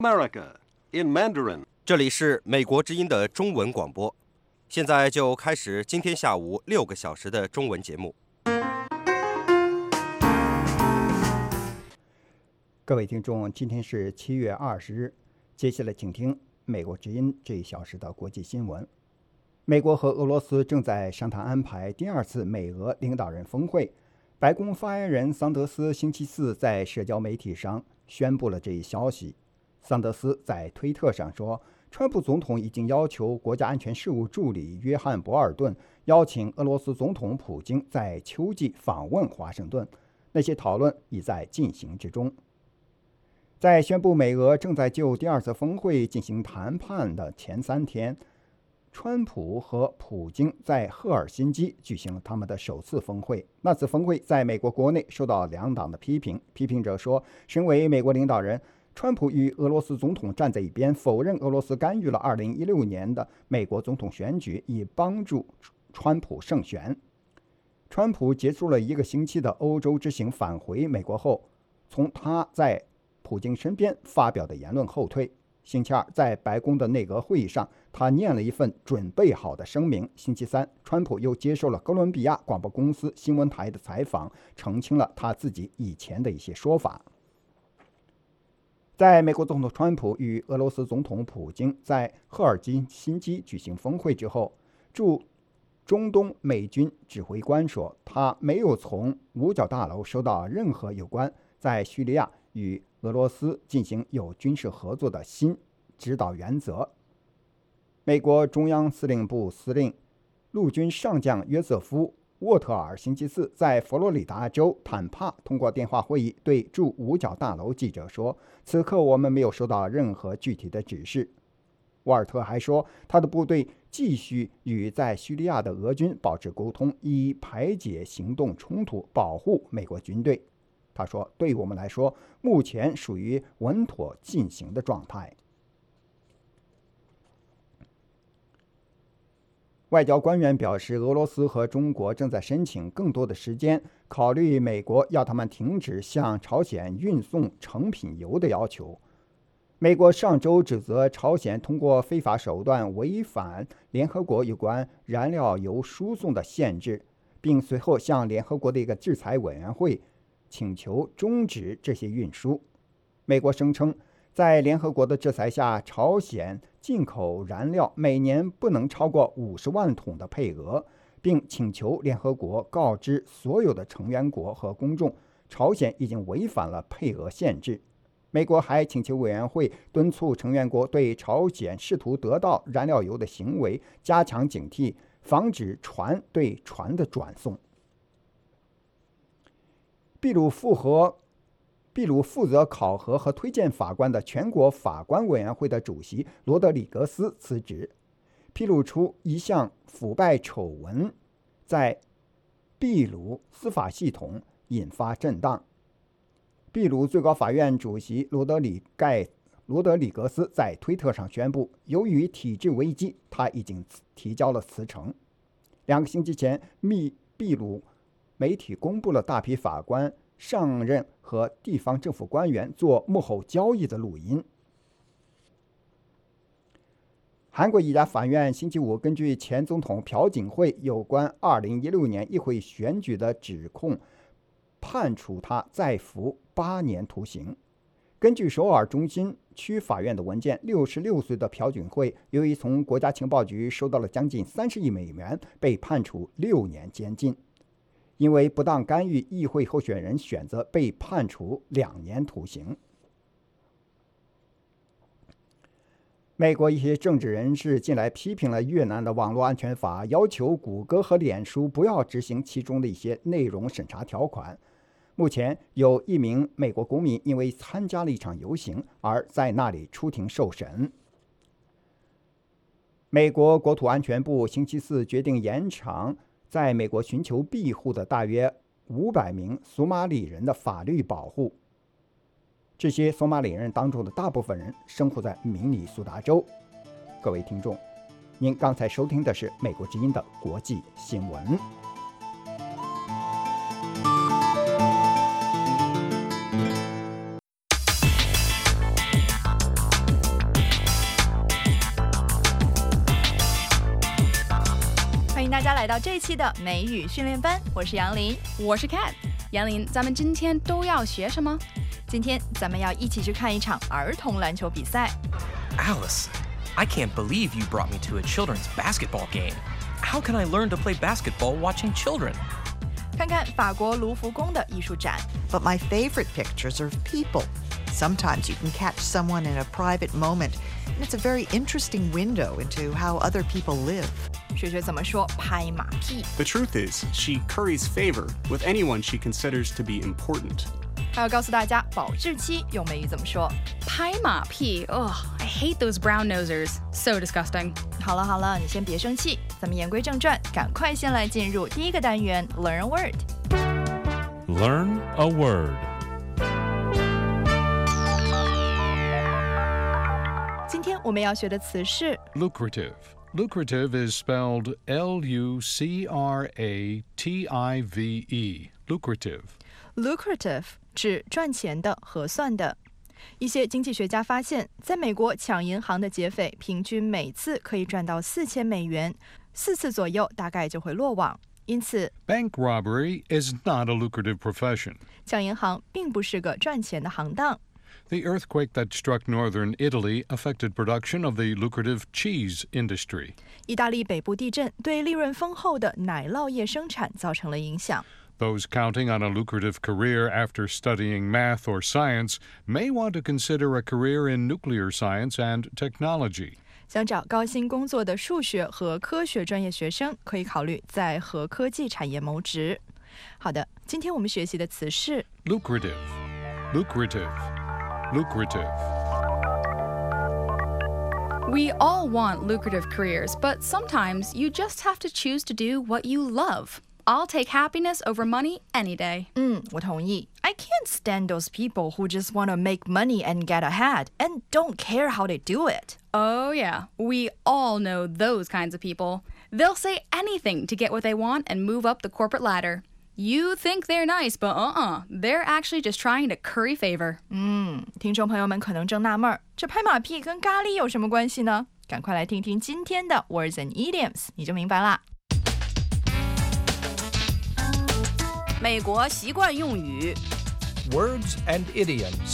America in Mandarin。 这里是美国之音的中文广播，现在就开始今天下午6个小时的中文节目。 各位听众，今天是7月20日，接下来请听美国之音这1小时的国际新闻。美国和俄罗斯正在商谈安排第2次美俄领导人峰会。白宫发言人桑德斯星期四在社交媒体上宣布了这一消息。桑德斯在推特上说，川普总统已经要求国家安全事务助理约翰·博尔顿邀请俄罗斯总统普京在秋季访问华盛顿，那些讨论已在进行之中。在宣布美俄正在就第2次峰会进行谈判的前3天，川普和普京在赫尔辛基举行了他们的首次峰会。那次峰会在美国国内受到2党的批评。批评者说，身为美国领导人，川普与俄罗斯总统站在一边，否认俄罗斯干预了2016年的美国总统选举，以帮助川普胜选。川普结束了1个星期的欧洲之行，返回美国后，从他在普京身边发表的言论后退。星期2在白宫的内阁会议上，他念了一份准备好的声明。星期3，川普又接受了哥伦比亚广播公司新闻台的采访，澄清了他自己以前的一些说法。在美国总统川普与俄罗斯总统普京在赫尔辛基举行峰会之后，驻中东美军指挥官说，他没有从五角大楼收到任何有关在叙利亚与俄罗斯进行有军事合作的新指导原则。美国中央司令部司令陆军上将约瑟夫·沃特尔星期4在佛罗里达州坦帕通过电话会议对驻五角大楼记者说，此刻我们没有收到任何具体的指示。沃尔特还说，他的部队继续与在叙利亚的俄军保持沟通，以排解行动冲突，保护美国军队。他说，对我们来说，目前属于稳妥进行的状态。外交官员表示，俄罗斯和中国正在申请更多的时间，考虑美国要他们停止向朝鲜运送成品油的要求。美国上周指责朝鲜通过非法手段违反联合国有关燃料油输送的限制，并随后向联合国的一个制裁委员会请求终止这些运输。美国声称，在联合国的制裁下，朝鲜进口燃料每年不能超过50万桶的配额，并请求联合国告知所有的成员国和公众，朝鲜已经违反了配额限制。美国还请求委员会敦促成员国对朝鲜试图得到燃料油的行为加强警惕，防止船对船的转送。秘鲁负责考核和推荐法官的全国法官委员会的主席罗德里格斯辞职，披露出一项腐败丑闻在秘鲁司法系统引发震荡。秘鲁最高法院主席罗德里格斯在推特上宣布，由于体制危机，他已经提交了辞呈。2个星期前，秘鲁媒体公布了大批法官上任和地方政府官员做幕后交易的录音。韩国一家法院星期5根据前总统朴槿惠有关2016年议会选举的指控，判处他再服8年徒刑。根据首尔中心区法院的文件，66岁的朴槿惠由于从国家情报局收到了将近30亿美元，被判处6年监禁。因为不当干预议会候选人选择，被判处2年徒刑。美国一些政治人士近来批评了越南的网络安全法，要求谷歌和脸书不要执行其中的一些内容审查条款。目前有1名美国公民因为参加了一场游行而在那里出庭受审。美国国土安全部星期4决定延长在美国寻求庇护的大约500名索马里人的法律保护。这些索马里人当中的大部分人生活在明尼苏达州。各位听众，您刚才收听的是美国之音的国际新闻。 大家来到这一期的美语训练班，我是杨林， 我是 Kat。杨林，咱们今天都要学什么？ 今天咱们要一起去看一场儿童篮球比赛。 Alice, I can't believe you brought me to a children's basketball game. How can I learn to play basketball watching children? 看看法国卢浮宫的艺术展。 But my favorite pictures are of people. Sometimes you can catch someone in a private moment, and it's a very interesting window into how other people live. 学学怎么说拍马屁。 The truth is, she curries favor with anyone she considers to be important. 还要告诉大家保质期用美语怎么说。 拍马屁 Ugh, I hate those brown nosers. So disgusting. 好了，你先别生气，咱们言归正传，赶快先来进入第一个单元 Learn a Word。 Learn a word. 今天我们要学的词是 Lucrative. Lucrative is spelled L-U-C-R-A-T-I-V-E. Lucrative. lucrative， 指赚钱的、合算的。一些经济学家发现，在美国抢银行的劫匪平均每次可以赚到$4000，4次左右大概就会落网。因此 Bank robbery is not a lucrative profession. 抢银行并不是个赚钱的行当。 The earthquake that struck northern Italy affected production of the lucrative cheese industry. 意大利北部地震对利润丰厚的奶酪业生产造成了影响。 Those counting on a lucrative career after studying math or science may want to consider a career in nuclear science and technology. 想找高薪工作的数学和科学专业学生可以考虑在核科技产业谋职。好的，今天我们学习的词是 Lucrative. Lucrative. Lucrative. We all want lucrative careers, but sometimes you just have to choose to do what you love. I'll take happiness over money any day. 我同意。I can't stand those people who just want to make money and get ahead and don't care how they do it. Oh yeah, we all know those kinds of people. They'll say anything to get what they want and move up the corporate ladder. You think they're nice, but they're actually just trying to curry favor. 听众朋友们可能正纳闷儿，这拍马屁跟咖喱有什么关系呢？赶快来听听今天的 Words and Idioms， 你就明白啦。 美国习惯用语 Words and idioms.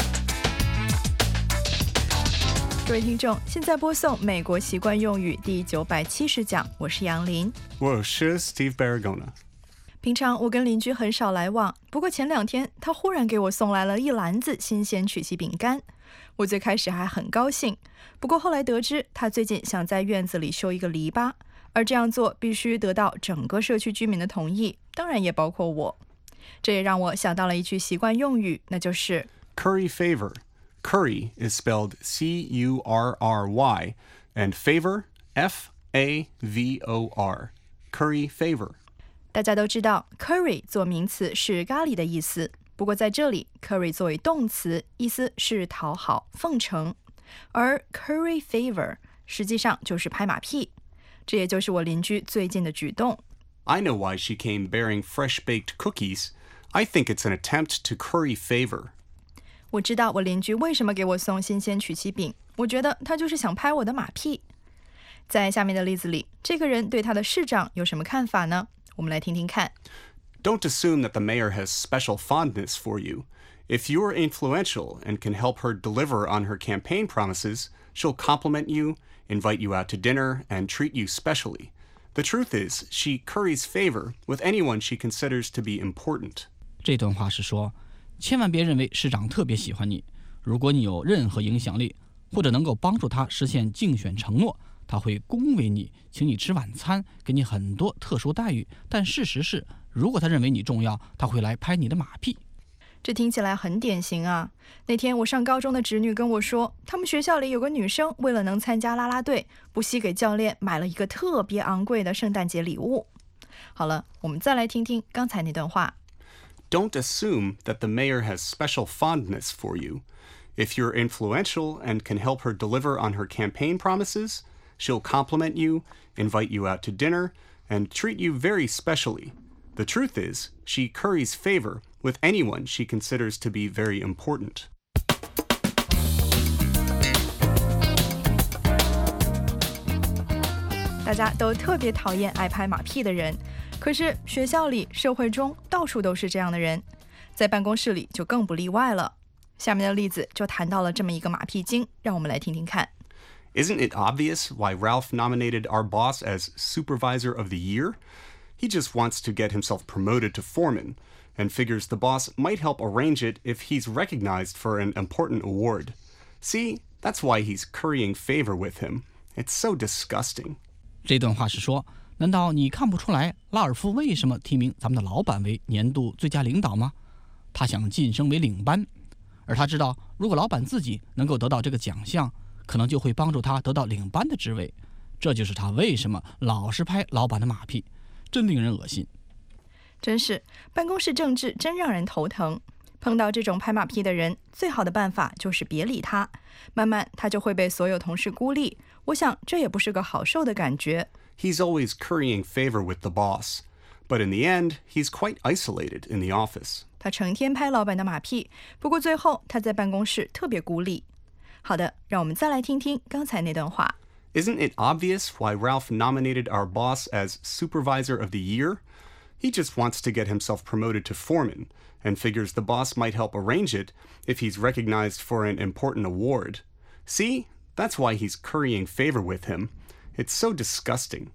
各位听众，现在播送美国习惯用语第970讲，我是杨林。 我是 Steve Baragona. 平常我跟邻居很少来往，不过前2天他忽然给我送来了一篮子新鲜曲奇饼干。我最开始还很高兴，不过后来得知他最近想在院子里修一个篱笆，而这样做必须得到整个社区居民的同意，当然也包括我。这也让我想到了一句习惯用语，那就是 Curry favor. Curry is spelled C-U-R-R-Y, and favor, F-A-V-O-R. Curry favor. 大家都知道 curry 做名词是咖喱的意思，不过在这里 curry 作为动词，意思是讨好、奉承，而 curry favor 实际上就是拍马屁。这也就是我邻居最近的举动。 I know why she came bearing fresh-baked cookies. I think it's an attempt to curry favor. 我知道我邻居为什么给我送新鲜曲奇饼，我觉得他就是想拍我的马屁。在下面的例子里，这个人对他的市长有什么看法呢？我们来听听看。 Don't assume that the mayor has special fondness for you. If you're influential and can help her deliver on her campaign promises, she'll compliment you, invite you out to dinner, and treat you specially. The truth is, she curries favor with anyone she considers to be important. 这段话是说，千万别认为市长特别喜欢你，如果你有任何影响力，或者能够帮助他实现竞选承诺，他会恭维你，请你吃晚餐，给你很多特殊待遇。但事实是，如果他认为你重要，他会来拍你的马屁。 这听起来很典型啊。那天我上高中的侄女跟我说，他们学校里有个女生为了能参加啦啦队，不惜给教练买了一个特别昂贵的圣诞节礼物。好了，我们再来听听刚才那段话。 Don't assume that the mayor has special fondness for you. If you're influential and can help her deliver on her campaign promises, she'll compliment you, invite you out to dinner, and treat you very specially. The truth is, she curries favor with anyone she considers to be very important. 大家都特别讨厌爱拍马屁的人，可是学校里、社会中到处都是这样的人，在办公室里就更不例外了。下面的例子就谈到了这么一个马屁精，让我们来听听看。 Isn't it obvious why Ralph nominated our boss as Supervisor of the Year? He just wants to get himself promoted to foreman, and figures the boss might help arrange it if he's recognized for an important award. See, that's why he's currying favor with him. It's so disgusting. 这段话是说，难道你看不出来拉尔夫为什么提名咱们的老板为年度最佳领导吗？他想晋升为领班，而他知道如果老板自己能够得到这个奖项，可能就会帮助他得到领班的职位。这就是他为什么老是拍老板的马屁，真令人恶心。 真是，办公室政治真让人头疼。碰到这种拍马屁的人，最好的办法就是别理他，慢慢他就会被所有同事孤立。我想这也不是个好受的感觉。 He's always currying favor with the boss, but in the end, he's quite isolated in the office. 他成天拍老板的马屁，不过最后他在办公室特别孤立。好的，让我们再来听听刚才那段话。 Isn't it obvious why Ralph nominated our boss as Supervisor of the Year? He just wants to get himself promoted to foreman, and figures the boss might help arrange it if he's recognized for an important award. See, that's why he's currying favor with him. It's so disgusting.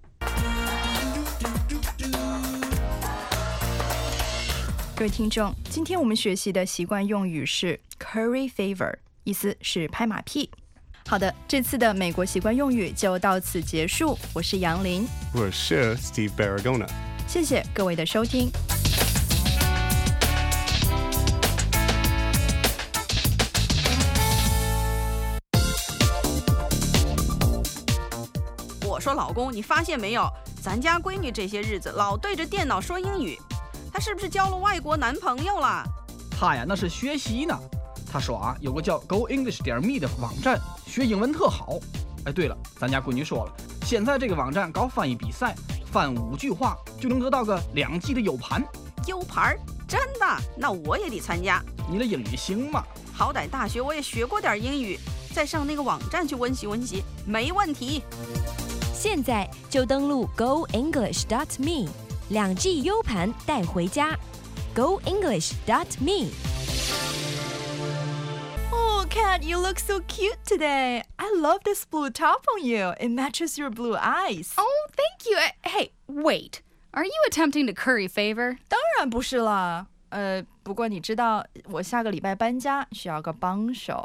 各位听众，今天我们学习的习惯用语是 curry favor， 意思是拍马屁。好的，这次的美国习惯用语就到此结束。我是杨林， 我是 Steve Baragona。 谢谢各位的收听。 我说老公，你发现没有，咱家闺女这些日子老对着电脑说英语，她是不是交了外国男朋友了？ 她呀，那是学习呢。她说啊，有个叫 GoEnglish.me 的网站，学英文特好。哎，对了，咱家闺女说了，现在这个网站搞翻译比赛，翻5句话就能得到个2G 的U盘。 U盘？真的？那我也得参加。 你的英语行吗？ 好歹大学我也学过点英语，再上那个网站去温习温习，没问题。 现在就登录 GoEnglish.me， 2G U 盘带回家。GoEnglish.me。 Kat, you look so cute today. I love this blue top on you. It matches your blue eyes. Oh, thank you. Hey, wait. Are you attempting to curry favor? 当然不是啦。不过你知道我下个礼拜搬家，需要个帮手。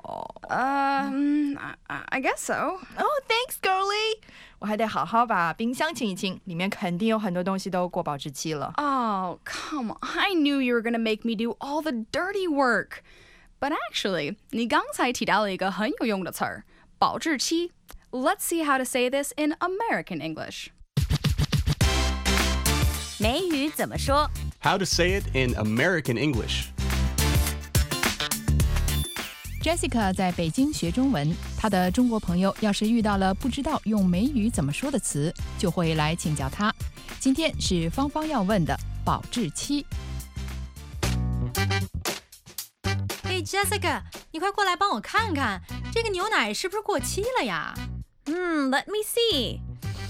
I guess so. Oh, thanks, girlie. 我还得好好把冰箱清一清，里面肯定有很多东西都过保质期了。 Oh, come on. I knew you were going to make me do all the dirty work. But actually, 你刚才提到了一个很有用的词儿，保质期。Let's see how to say this in American English. 美语怎么说 How to say it in American English. Jessica 在北京学中文，她的中国朋友要是遇到了不知道用美语怎么说的词，就会来请教她。今天是芳芳要问的保质期。 Hey Jessica， 你快过来帮我看看，这个牛奶是不是过期了呀 ？Let me see.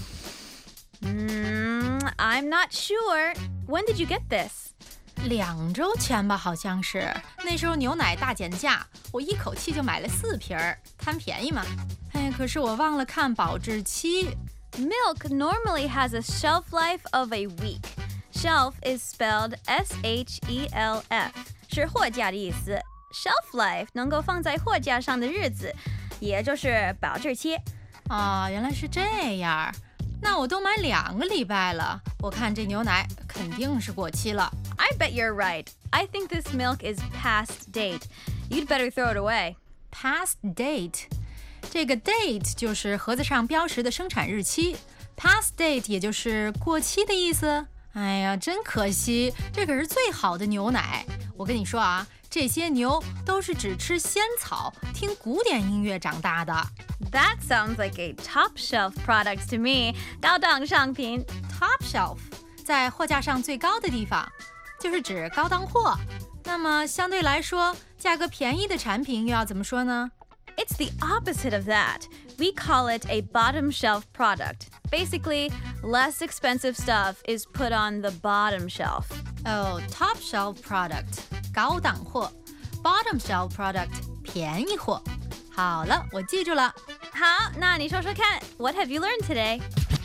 I'm not sure. When did you get this? 2周前吧，好像是。那时候牛奶大减价，我一口气就买了4瓶，贪便宜嘛。哎，可是我忘了看保质期。 Milk normally has a shelf life of a week. Shelf is spelled S-H-E-L-F， 是货架的意思。Shelf life 能够放在货架上的日子，也就是保质期。 啊，原来是这样。那我都买2个礼拜了，我看这牛奶肯定是过期了。 I bet you're right. I think this milk is past date. You'd better throw it away. Past date， 这个 date 就是盒子上标识的生产日期 ，past date 也就是过期的意思。哎呀，真可惜，这可是最好的牛奶。我跟你说啊，这些牛都是只吃仙草、听古典音乐长大的。 That sounds like a top shelf product to me. 高档商品 ，top shelf 在货架上最高的地方，就是指高档货。那么相对来说，价格便宜的产品又要怎么说呢？ It's the opposite of that. We call it a bottom shelf product. Basically, less expensive stuff is put on the bottom shelf. Top shelf product 高档货 ，bottom shelf product 便宜货。好了，我记住了。 好，那你说说看 ，What have you learned today？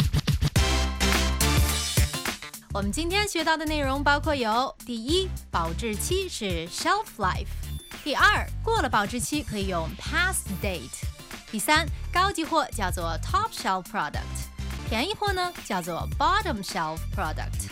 我们今天学到的内容包括有：第一，保质期是 shelf life；第二，过了保质期可以用 past date；第三，高级货叫做 top shelf product， 便宜货呢叫做 bottom shelf product。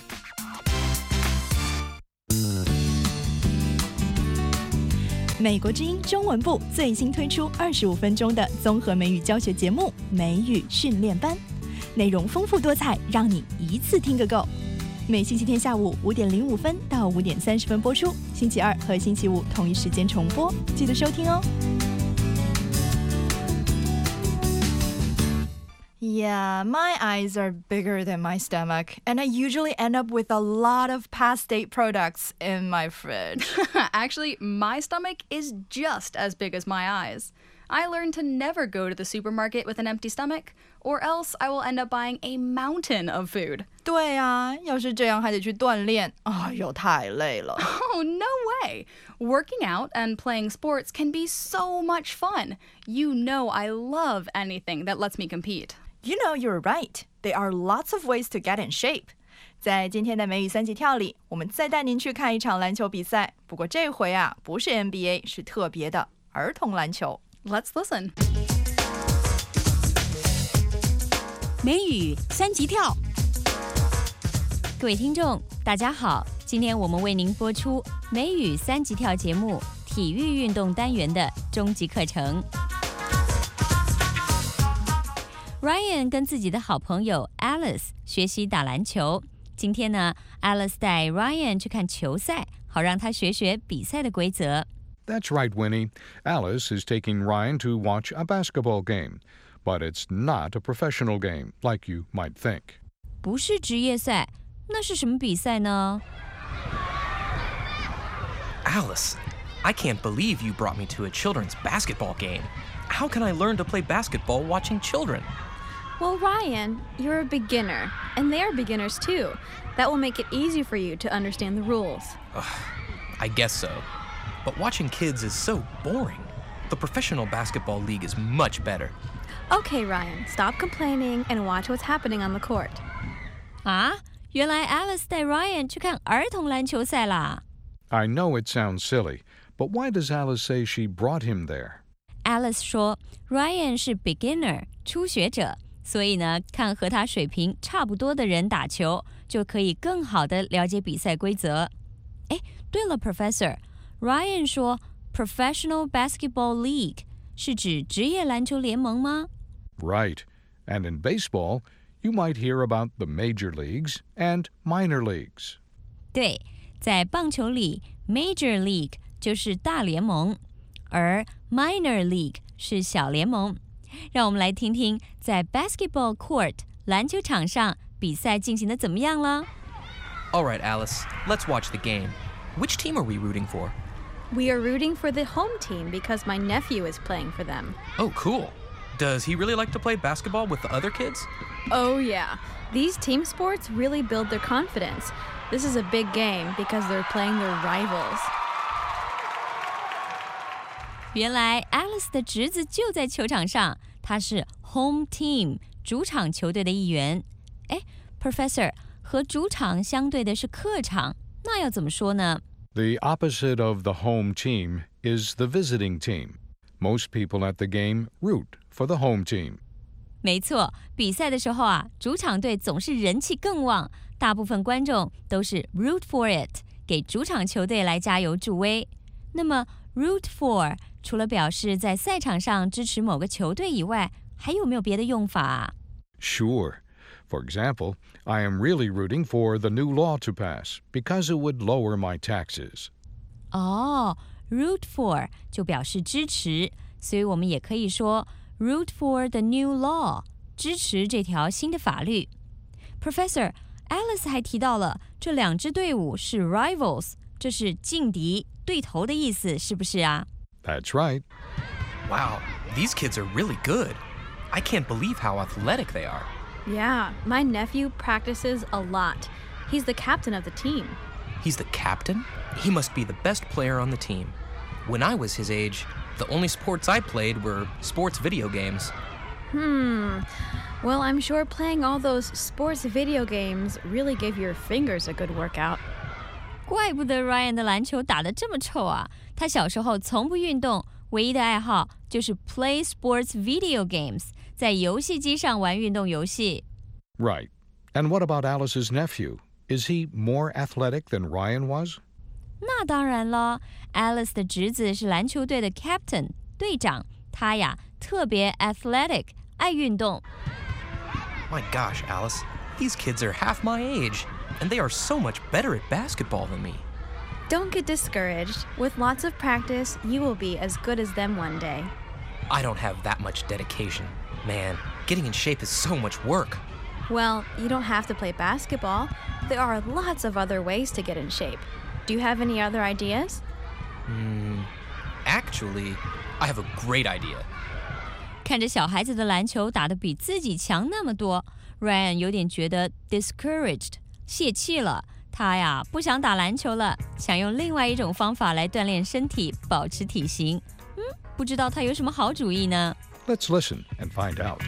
美国之音中文部最新推出25分钟的综合美语教学节目《美语训练班》，内容丰富多彩，让你一次听个够。每星期天下午5点05分到5点30分播出，星期二和星期五同一时间重播，记得收听哦。Yeah, my eyes are bigger than my stomach, and I usually end up with a lot of past date products in my fridge. Actually, my stomach is just as big as my eyes. I learned to never go to the supermarket with an empty stomach, or else I will end up buying a mountain of food. 对啊，要是这样还得去锻炼，哎呦，太累了。 Oh, no way! Working out and playing sports can be so much fun. You know I love anything that lets me compete. You know you're right. There are lots of ways to get in shape. 在今天的美语3级跳里，我们再带您去看一场篮球比赛。不过这回啊，不是 NBA， 是特别的儿童篮球。 Let's listen. 美语3级跳，各位听众，大家好，今天我们为您播出美语3级跳节目体育运动单元的终极课程。Ryan 跟自己的好朋友 Alice 学习打篮球。今天呢 ，Alice 带 Ryan 去看球赛，好让他学学比赛的规则。 That's right, Winnie. Alice is taking Ryan to watch a basketball game, but it's not a professional game, like you might think. 不是职业赛，那是什么比赛呢？ Alice, I can't believe you brought me to a children's basketball game. How can I learn to play basketball watching children? Well, Ryan, you're a beginner, and they're beginners too. That will make it easy for you to understand the rules. I guess so. But watching kids is so boring. The professional basketball league is much better. Okay, Ryan, stop complaining and watch what's happening on the court. 啊，原来 Alice 带 Ryan 去看儿童篮球赛啦。 I know it sounds silly, but why does Alice say she brought him there? Alice 说 Ryan 是 beginner 初学者，所以呢，看和他水平差不多的人打球，就可以更好地了解比赛规则。哎，对了 ，Professor， Ryan 说 Professional Basketball League 是指职业篮球联盟吗？ Right. And in baseball, you might hear about the major leagues and minor leagues. 对，在棒球里 Major League 就是大联盟，而 Minor League 是小联盟。让我们来听听在 Basketball Court 篮球场上比赛进行的怎么样了。 All right, Alice, let's watch the game. Which team are we rooting for? We are rooting for the home team because my nephew is playing for them. Oh, cool. Does he really like to play basketball with the other kids? Oh, yeah. These team sports really build their confidence. This is a big game because they're playing their rivals. 原来 Alice 的侄子就在球场上，他是 home team 主场球队的一员。哎 ，Professor， 和主场相对的是客场，那要怎么说呢？ The opposite of the home team is the visiting team. Most people at the game root for the home team. 没错，比赛的时候啊，主场队总是人气更旺，大部分观众都是 root for it， 给主场球队来加油助威。那么 root for 除了表示在赛场上支持某个球队以外，还有没有别的用法啊？ Sure. For example, I am really rooting for the new law to pass because it would lower my taxes. 哦 root for 就表示支持，所以我们也可以说 root for the new law， 支持这条新的法律。Professor, Alice 还提到了这两支队伍是 rivals， 这是劲敌、对头的意思，是不是啊？ That's right. Wow, these kids are really good. I can't believe how athletic they are. Yeah, my nephew practices a lot. He's the captain of the team. He's the captain? He must be the best player on the team. When I was his age, the only sports I played were sports video games. Well, I'm sure playing all those sports video games really gave your fingers a good workout. 怪不得 Ryan 的篮球打得这么臭啊！他小时候从不运动，唯一的爱好就是 play sports video games， 在游戏机上玩运动游戏。 Right. And what about Alice's nephew? Is he more athletic than Ryan was? 那当然了 ，Alice 的侄子是篮球队的 captain 队长，他呀特别 athletic， 爱运动。 My gosh, Alice, these kids are half my age, and they are so much better at basketball than me. Don't get discouraged. With lots of practice, you will be as good as them one day. I don't have that much dedication. Man, getting in shape is so much work. Well, you don't have to play basketball. There are lots of other ways to get in shape. Do you have any other ideas? Actually, I have a great idea. 看着小孩子的篮球打得比自己强那么多 ，Ryan 有点觉得 discouraged， 泄气了。他呀不想打篮球了，想用另外一种方法来锻炼身体，保持体型。不知道他有什么好主意呢？ Let's listen and find out.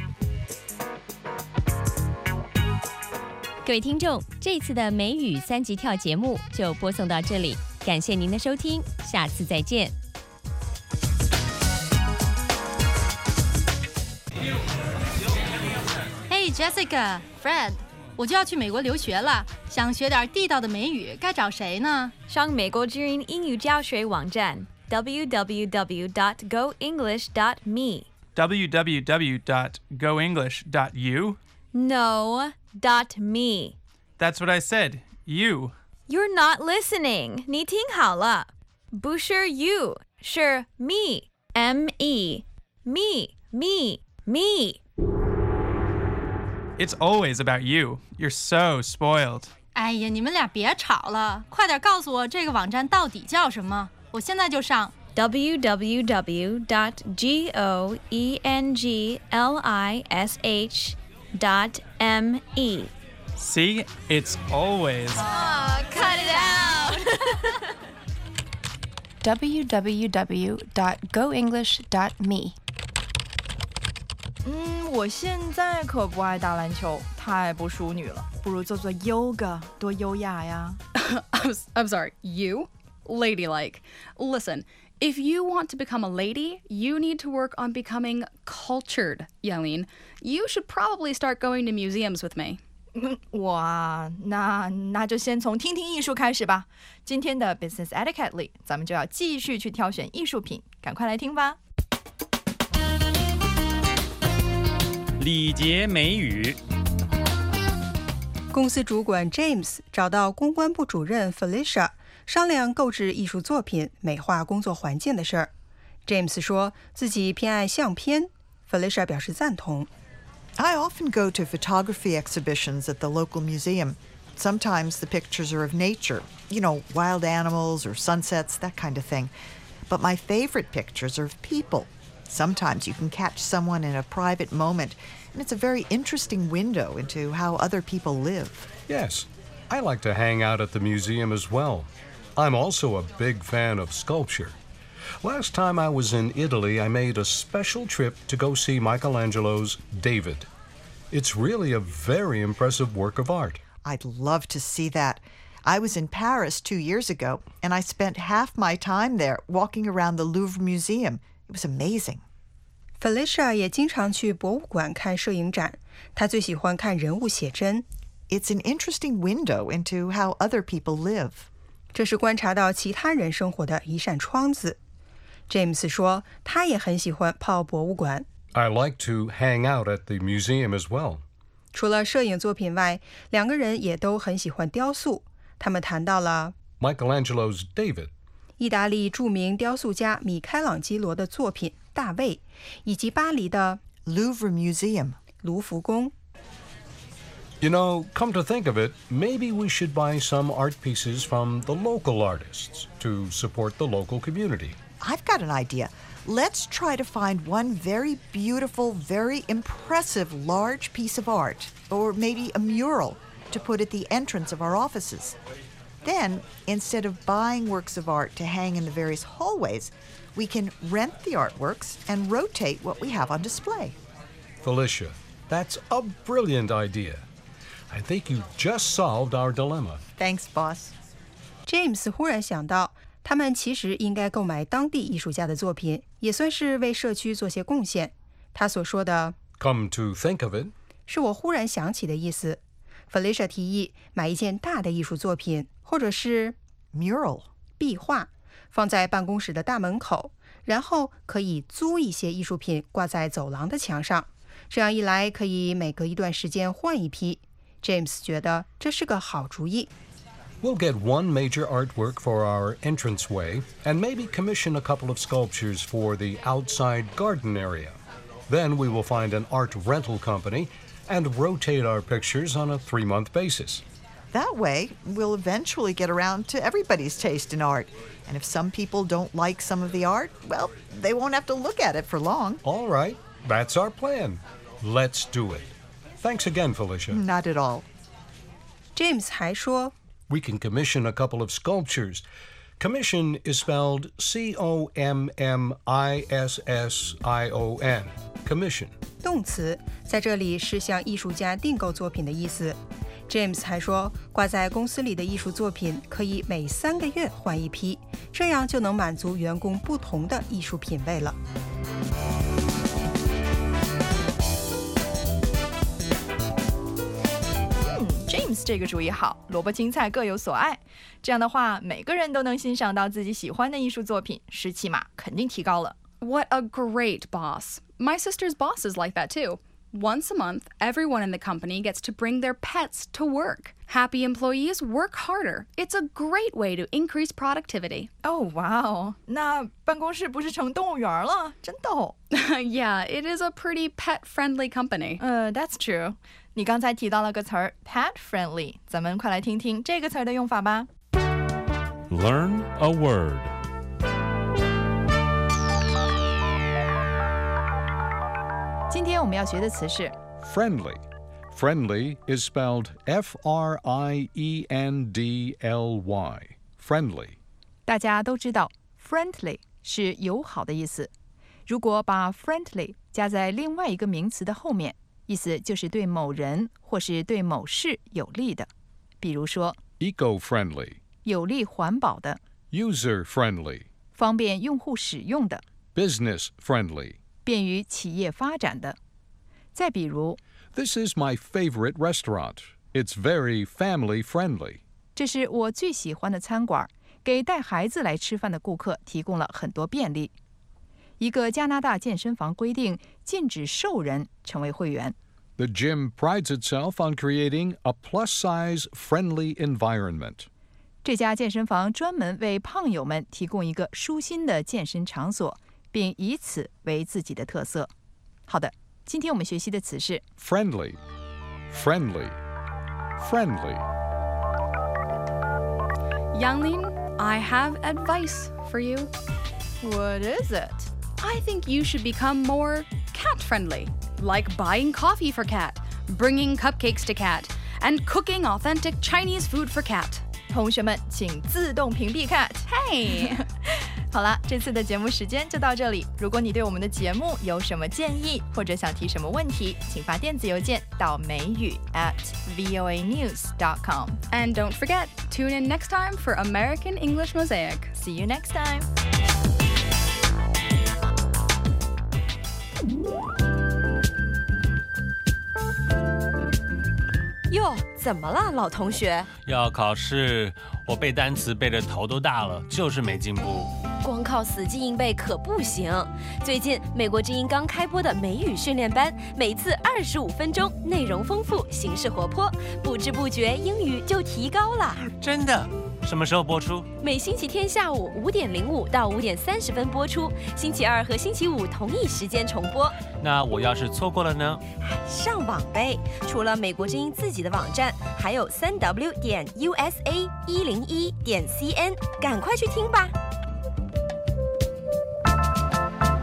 各位听众，这次的美语3级跳节目就播送到这里，感谢您的收听，下次再见。 Hey Jessica, Fred， 我就要去美国留学了，想学点地道的美语，该找谁呢？ 上美国之音英语教学网站 www.goenglish.me www.goenglish.u? No, .me. That's what I said. You. You're not listening. 你听好了，不是 you， 是 me. M-E. Me, me, me. It's always about you. You're so spoiled. 哎呀，你们俩别吵了，快点告诉我这个网站到底叫什么，我现在就上。 www.goenglish.me. See? It's always. Oh, cut it out. www.goenglish.me. 我现在可不爱打篮球，太不淑女了，不如做做 yoga， 多优雅呀。 I'm sorry, you? Ladylike. Listen, if you want to become a lady, you need to work on becoming cultured, Yaleen. You should probably start going to museums with me. 哇，那就先从听听艺术开始吧。今天的 Business Etiquette 里，咱们就要继续去挑选艺术品，赶快来听吧。 礼节美语。 公司主管 James 找到公关部主任 Felicia 商量购置艺术作品美化工作环境的事儿。James 说自己偏爱相片 ，Felicia 表示赞同。 I often go to photography exhibitions at the local museum. Sometimes the pictures are of nature, wild animals or sunsets, that kind of thing. But my favorite pictures are of people. Sometimes you can catch someone in a private moment, and it's a very interesting window into how other people live. Yes, I like to hang out at the museum as well. I'm also a big fan of sculpture. Last time I was in Italy, I made a special trip to go see Michelangelo's David. It's really a very impressive work of art. I'd love to see that. I was in Paris 2 years ago, and I spent half my time there walking around the Louvre Museum. It was amazing. Felicia 也经常去博物馆看摄影展，她最喜欢看人物写真。 It's an interesting window into how other people live. 这是观察到其他人生活的一扇窗子。James 说，他也很喜欢泡博物馆。 I like to hang out at the museum as well. 除了摄影作品外，两个人也都很喜欢雕塑。他们谈到了 Michelangelo's David. 意大利著名雕塑家米开朗基罗的作品《大卫》，以及巴黎的 Louvre Museum 卢浮宫。 Come to think of it, maybe we should buy some art pieces from the local artists to support the local community. I've got an idea. Let's try to find one very beautiful, very impressive large piece of art, or maybe a mural, to put at the entrance of our offices. Then, instead of buying works of art to hang in the various hallways, we can rent the artworks and rotate what we have on display. Felicia, that's a brilliant idea. I think you just solved our dilemma. Thanks, boss. James 忽然想到，他们其实应该购买当地艺术家的作品，也算是为社区做些贡献。他所说的 Come to think of it, 是我忽然想起的意思。Felicia 提议买一件大的艺术作品，或者是 mural 壁画，放在办公室的大门口，然后可以租一些艺术品挂在走廊的墙上。这样一来，可以每隔一段时间换一批。James 觉得这是个好主意。 We'll get one major artwork for our entranceway and maybe commission a couple of sculptures for the outside garden area. Then we will find an art rental company and rotate our pictures on a 3-month basis. That way, we'll eventually get around to everybody's taste in art. And if some people don't like some of the art, well, they won't have to look at it for long. All right, that's our plan. Let's do it. Thanks again, Felicia. Not at all. James 还说 We can commission a couple of sculptures. Commission is spelled C-O-M-M-I-S-S-I-O-N. Commission. 动词在这里是向艺术家订购作品的意思。James 还说，挂在公司里的艺术作品可以每3个月换一批，这样就能满足员工不同的艺术品味了。 James 这个主意好，萝卜青菜各有所爱。这样的话，每个人都能欣赏到自己喜欢的艺术作品，士气嘛肯定提高了。 What a great boss. My sister's boss is like that too. Once a month, everyone in the company gets to bring their pets to work. Happy employees work harder. It's a great way to increase productivity. Oh, wow. 那办公室不是成动物园了？真逗。 Yeah, it is a pretty pet-friendly company. That's true. 你刚才提到了个词儿 pet-friendly， 咱们快来听听这个词儿的用法吧。 Learn a word. 今天我们要学的词是 Friendly. Friendly is spelled F-R-I-E-N-D-L-Y. Friendly. 大家都知道 friendly 是友好的意思。如果把 friendly 加在另外一个名词的后面，意思就是对某人或是对某事有利的。比如说 Eco-friendly. 有利环保的， User-friendly. 方便用户使用的， Business-friendly. 便于企业发展的。再比如 This is my favorite restaurant. It's very family-friendly. 这是我最喜欢的餐馆，给带孩子来吃饭的顾客提供了很多便利。一个加拿大健身房规定禁止瘦人成为会员。 The gym prides itself on creating a plus-size friendly environment. 这家健身房专门为胖友们提供一个舒心的健身场所，并以此为自己的特色。好的，今天我们学习的词是 Friendly. Friendly. Friendly. Yanglin, I have advice for you. What is it? I think you should become more cat-friendly, like buying coffee for Cat, bringing cupcakes to Cat, and cooking authentic Chinese food for Cat. 同学们，请自动屏蔽 cat。 Hey! 好了，这次的节目时间就到这里。如果你对我们的节目有什么建议，或者想提什么问题，请发电子邮件到美语@voanews.com。 And don't forget, tune in next time for American English Mosaic. See you next time. 哟，怎么了，老同学？ 要考试，我背单词背得头都大了，就是没进步。 光靠死记硬背可不行。最近美国之音刚开播的美语训练班，每次25分钟，内容丰富，形式活泼，不知不觉英语就提高了。 真的？什么时候播出？ 每星期天下午5点05到5点30分播出，星期二和星期五同一时间重播。 那我要是错过了呢？ 上网呗！除了美国之音自己的网站，还有3w.usa101.cn，赶快去听吧。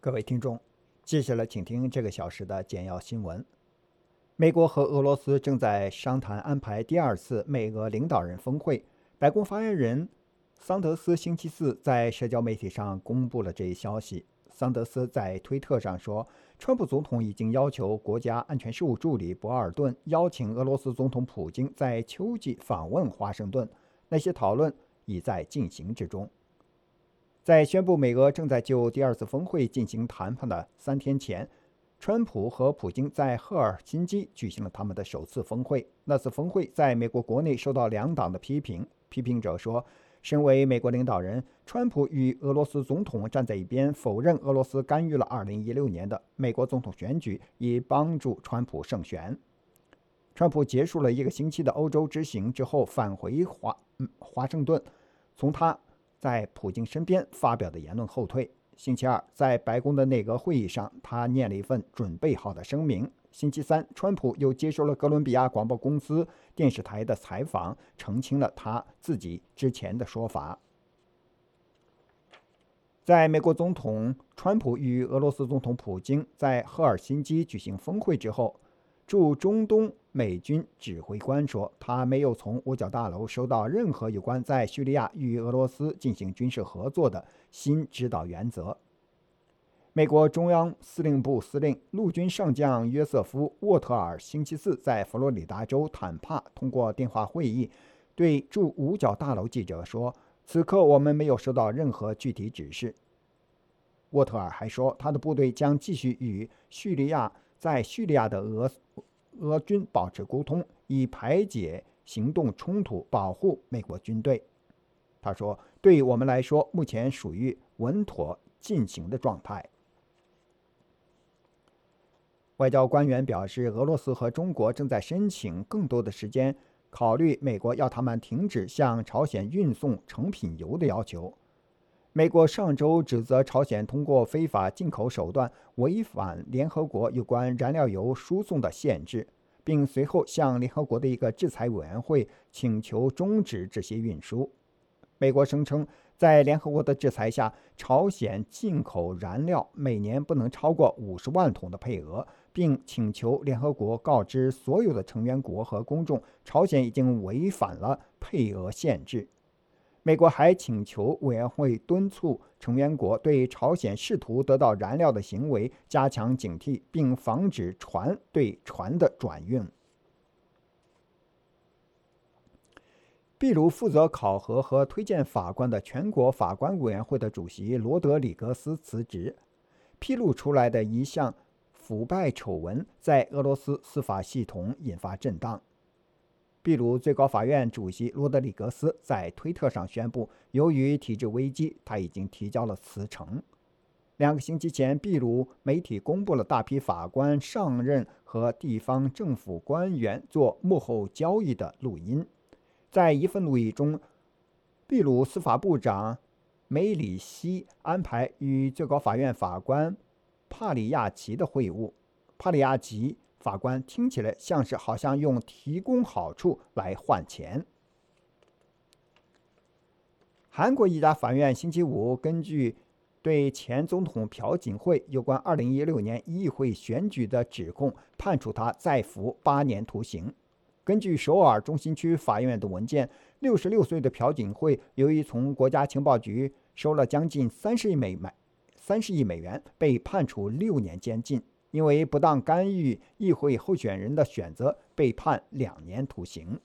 各位听众，接下来请听这个小时的简要新闻。美国和俄罗斯正在商谈安排第2次美俄领导人峰会。白宫发言人桑德斯星期四在社交媒体上公布了这一消息。桑德斯在推特上说，川普总统已经要求国家安全事务助理博尔顿邀请俄罗斯总统普京在秋季访问华盛顿，那些讨论已在进行之中。在宣布美俄正在就第2次峰会进行谈判的3天前，川普和普京在赫尔辛基举行了他们的首次峰会。那次峰会在美国国内受到2党的批评。批评者说，身为美国领导人，川普与俄罗斯总统站在一边，否认俄罗斯干预了2016年的美国总统选举，以帮助川普胜选。川普结束了1个星期的欧洲之行之后，返回华盛顿，从他在普京身边发表的言论后退。星期二，在白宫的内阁会议上，他念了一份准备好的声明。星期三，川普又接受了哥伦比亚广播公司电视台的采访，澄清了他自己之前的说法。在美国总统川普与俄罗斯总统普京在赫尔辛基举行峰会之后，驻中东美军指挥官说，他没有从五角大楼收到任何有关在叙利亚与俄罗斯进行军事合作的新指导原则。美国中央司令部司令陆军上将约瑟夫·沃特尔星期四在佛罗里达州坦帕通过电话会议对驻五角大楼记者说，此刻我们没有收到任何具体指示。沃特尔还说，他的部队将继续与在叙利亚的俄军保持沟通，以排解行动冲突，保护美国军队。他说，对于我们来说，目前属于稳妥进行的状态。外交官员表示，俄罗斯和中国正在申请更多的时间，考虑美国要他们停止向朝鲜运送成品油的要求。美国上周指责朝鲜通过非法进口手段违反联合国有关燃料油输送的限制，并随后向联合国的一个制裁委员会请求终止这些运输。美国声称，在联合国的制裁下，朝鲜进口燃料每年不能超过50万桶的配额，并请求联合国告知所有的成员国和公众，朝鲜已经违反了配额限制。美国还请求委员会敦促成员国对朝鲜试图得到燃料的行为加强警惕，并防止船对船的转运。秘鲁负责考核和推荐法官的全国法官委员会的主席罗德里格斯辞职。披露出来的一项腐败丑闻在俄罗斯司法系统引发震荡。秘鲁最高法院主席罗德里格斯在推特上宣布，由于体制危机，他已经提交了辞呈。2个星期前，秘鲁媒体公布了大批法官上任和地方政府官员做幕后交易的录音。在一份录音中，秘鲁司法部长梅里希安排与最高法院法官帕里亚奇的会晤。帕里亚奇法官听起来好像用提供好处来换钱。韩国一家法院星期五根据对前总统朴槿惠有关2016年议会选举的指控，判处他再服8年徒刑。根据首尔中心区法院的文件，66岁的朴槿惠由于从国家情报局收了将近30亿美元，被判处6年监禁。因为不当干预议会候选人的选择，被判2年徒刑。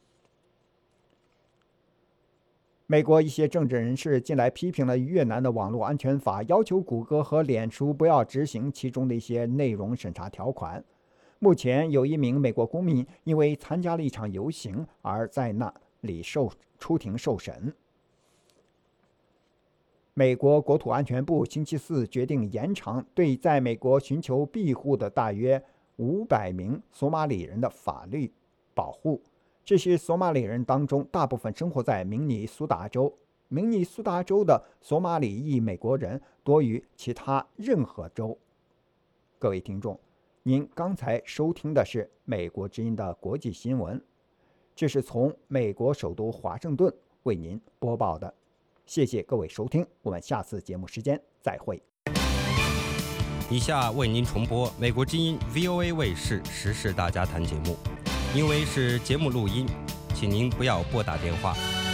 美国一些政治人士近来批评了越南的网络安全法，要求谷歌和脸书不要执行其中的一些内容审查条款。目前有1名美国公民因为参加了一场游行而在那里出庭受审。美国国土安全部星期四决定延长对在美国寻求庇护的大约500名索马里人的法律保护。这些索马里人当中，大部分生活在明尼苏达州。明尼苏达州的索马里裔美国人多于其他任何州。各位听众，您刚才收听的是美国之音的国际新闻，这是从美国首都华盛顿为您播报的。谢谢各位收听，我们下次节目时间再会。 以下为您重播美国之音 VOA 卫视时事大家谈节目，因为是节目录音，请您不要拨打电话。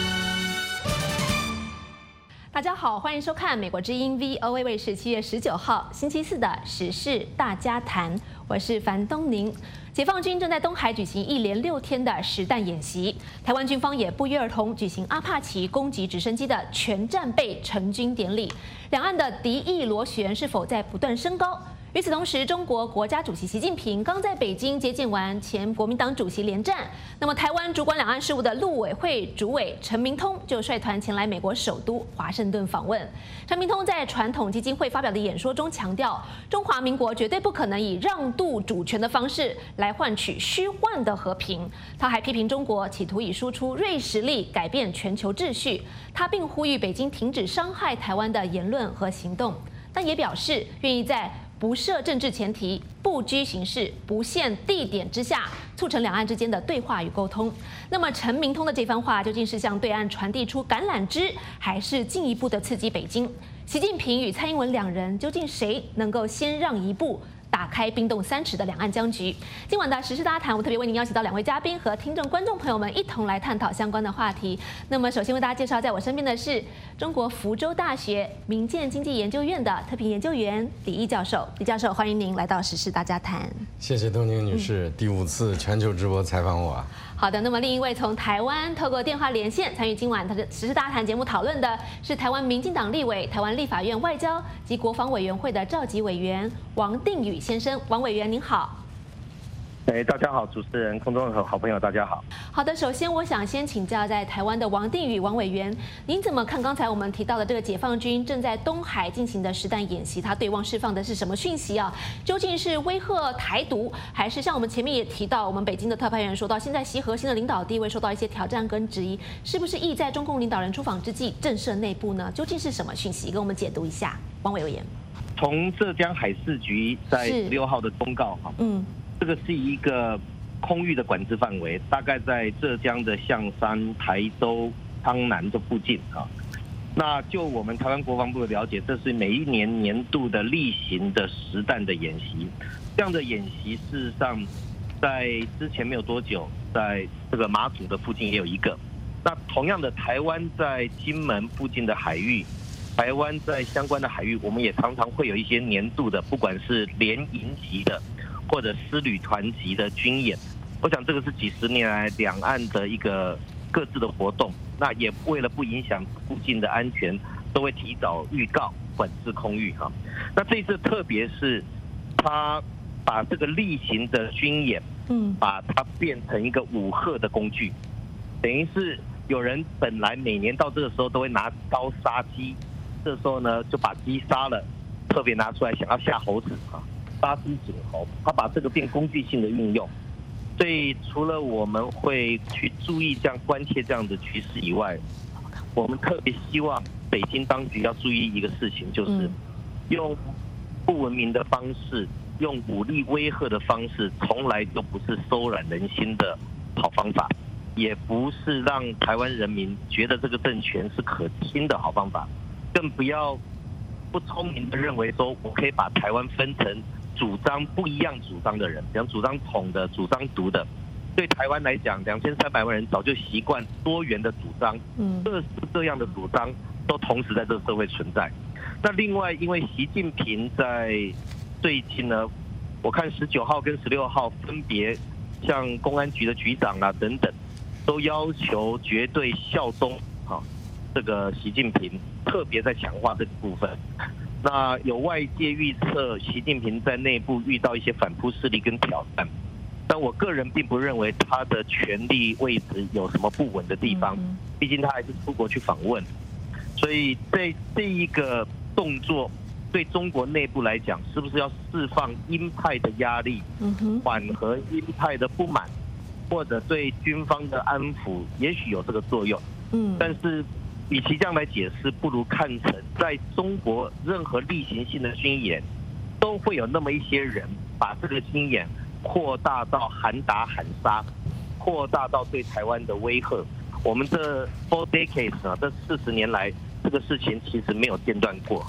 大家好，欢迎收看美国之音 VOA 卫视7月19号星期四的时事大家谈，我是樊东宁。解放军正在东海举行一连6天的实弹演习，台湾军方也不约而同举行阿帕奇攻击直升机的全战备成军典礼。两岸的敌意螺旋是否在不断升高？与此同时，中国国家主席习近平刚在北京接见完前国民党主席连战，那么台湾主管两岸事务的陆委会主委陈明通就率团前来美国首都华盛顿访问。陈明通在传统基金会发表的演说中强调，中华民国绝对不可能以让渡主权的方式来换取虚幻的和平。他还批评中国企图以输出锐实力改变全球秩序，他并呼吁北京停止伤害台湾的言论和行动，但也表示愿意在不设政治前提、不拘形式、不限地点之下，促成两岸之间的对话与沟通。那么陈明通的这番话究竟是向对岸传递出橄榄枝，还是进一步的刺激北京？习近平与蔡英文两人究竟谁能够先让一步，打开冰冻3尺的两岸僵局？今晚的时事大谈，我特别为您邀请到2位嘉宾和听众观众朋友们一同来探讨相关的话题。那么首先为大家介绍，在我身边的是中国福州大学民建经济研究院的特聘研究员李毅教授。李教授，欢迎您来到时事大家谈。 谢谢东宁女士，第5次全球直播采访我。 好的，那么另一位从台湾透过电话连线参与今晚他的时事大谈节目讨论的是台湾民进党立委、台湾立法院外交及国防委员会的召集委员王定宇先生。王委员您好。 大家好，主持人、空中的好朋友，大家好。 好的，首先我想先请教在台湾的王定宇王委员，您怎么看刚才我们提到的这个解放军正在东海进行的实弹演习？它对外释放的是什么讯息啊？究竟是威吓台独，还是像我们前面也提到，我们北京的特派员说到，现在习核心的领导地位受到一些挑战跟质疑，是不是意在中共领导人出访之际震慑内部呢？究竟是什么讯息？跟我们解读一下，王委员。 从浙江海事局在16号的公告哈，这个是一个空域的管制范围，大概在浙江的象山、台州、苍南这附近啊。那就我们台湾国防部的了解，这是每一年年度的例行的实弹的演习。这样的演习事实上在之前没有多久，在这个马祖的附近也有一个。那同样的，台湾在金门附近的海域，台湾在相关的海域，我们也常常会有一些年度的，不管是联营级的或者师旅团级的军演。我想这个是几十年来两岸的一个各自的活动，那也为了不影响附近的安全，都会提早预告管制空域哈。那这一次特别是他把这个例行的军演，把它变成一个武吓的工具，等于是有人本来每年到这个时候都会拿刀杀鸡，这时候呢就把鸡杀了，特别拿出来想要吓猴子啊。杀鸡儆猴，他把这个变工具性的运用，所以除了我们会去注意这样关切这样的局势以外，我们特别希望北京当局要注意一个事情，就是用不文明的方式，用武力威吓的方式，从来就不是收揽人心的好方法，也不是让台湾人民觉得这个政权是可亲的好方法，更不要不聪明的认为说我可以把台湾分成主张不一样主张的人，比方主张统的、主张独的。对台湾来讲，2300万人早就习惯多元的主张，各式各样的主张都同时在这个社会存在。那另外，因为习近平在最近呢，我看19号跟16号分别像公安局的局长啊等等，都要求绝对效忠这个习近平，特别在强化这个部分。那有外界预测，习近平在内部遇到一些反扑势力跟挑战，但我个人并不认为他的权力位置有什么不稳的地方，毕竟他还是出国去访问，所以这一个动作对中国内部来讲，是不是要释放鹰派的压力，缓和鹰派的不满，或者对军方的安抚，也许有这个作用。但是与其这样来解释，不如看成在中国任何例行性的军演，都会有那么一些人把这个军演扩大到喊打喊杀，扩大到对台湾的威吓。我们这 4 decades 啊，这40年来，这个事情其实没有间断过哈。